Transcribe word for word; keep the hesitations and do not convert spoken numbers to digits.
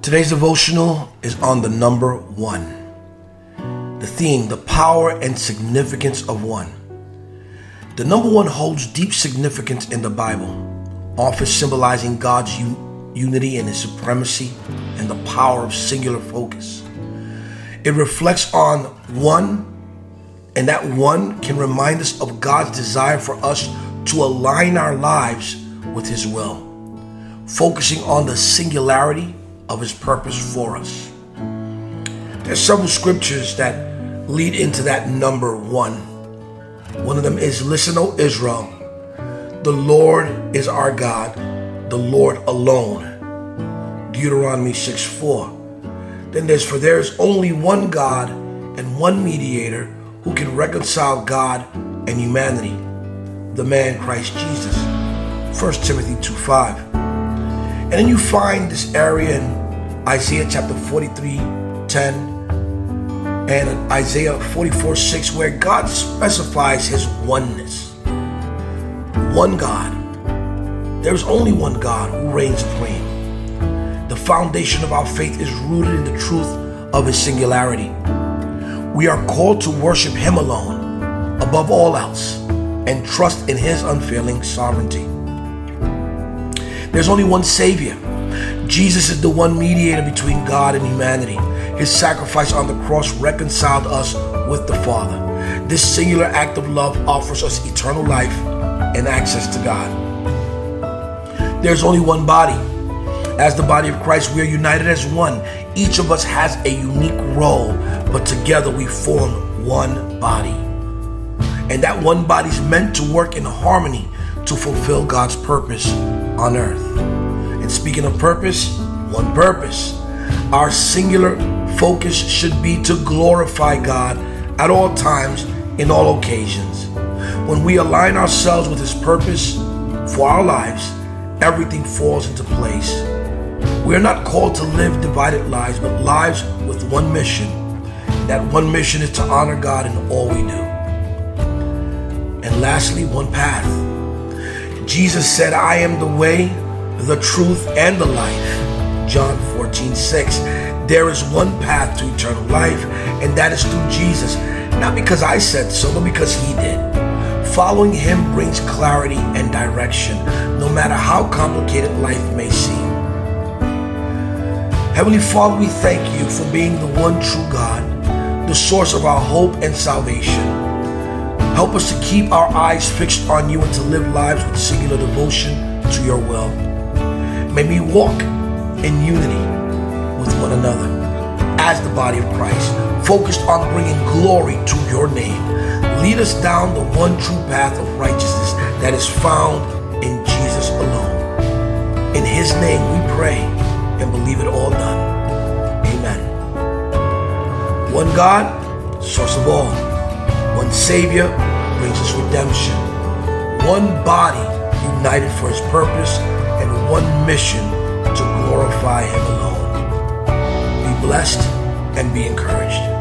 Today's devotional is on the number one. The theme, the power and significance of one. The number one holds deep significance in the Bible, often symbolizing God's un- unity and his supremacy and the power of singular focus. It reflects on one, and that one can remind us of God's desire for us to align our lives with his will, focusing on the singularity of his purpose for us. There's several scriptures that lead into that number one. One of them is, "Listen, O Israel, the Lord is our God, the Lord alone." Deuteronomy six four. Then there's, "For there is only one God and one mediator who can reconcile God and humanity, the man Christ Jesus." First Timothy two five. And then you find this area in Isaiah chapter forty-three ten and Isaiah forty-four six, where God specifies his oneness. One God. There is only one God who reigns supreme. The foundation of our faith is rooted in the truth of his singularity. We are called to worship him alone, above all else, and trust in his unfailing sovereignty. There's only one Savior. Jesus is the one mediator between God and humanity. His sacrifice on the cross reconciled us with the Father. This singular act of love offers us eternal life and access to God. There's only one body. As the body of Christ, we are united as one. Each of us has a unique role, but together we form one body. And that one body is meant to work in harmony to fulfill God's purpose on earth. And speaking of purpose, one purpose. Our singular focus should be to glorify God at all times, in all occasions. When we align ourselves with his purpose for our lives, everything falls into place. We are not called to live divided lives, but lives with one mission. That one mission is to honor God in all we do. And lastly, one path. Jesus said, "I am the way, the truth, and the life." John fourteen six. There is one path to eternal life, and that is through Jesus. Not because I said so, but because he did. Following him brings clarity and direction, no matter how complicated life may seem. Heavenly Father, we thank you for being the one true God, the source of our hope and salvation. Help us to keep our eyes fixed on you and to live lives with singular devotion to your will. May we walk in unity with one another as the body of Christ, focused on bringing glory to your name. Lead us down the one true path of righteousness that is found in Jesus alone. In his name we pray and believe it all done. Amen. One God, source of all. One Savior brings us redemption. One body united for his purpose, and one mission to glorify him alone. Be blessed and be encouraged.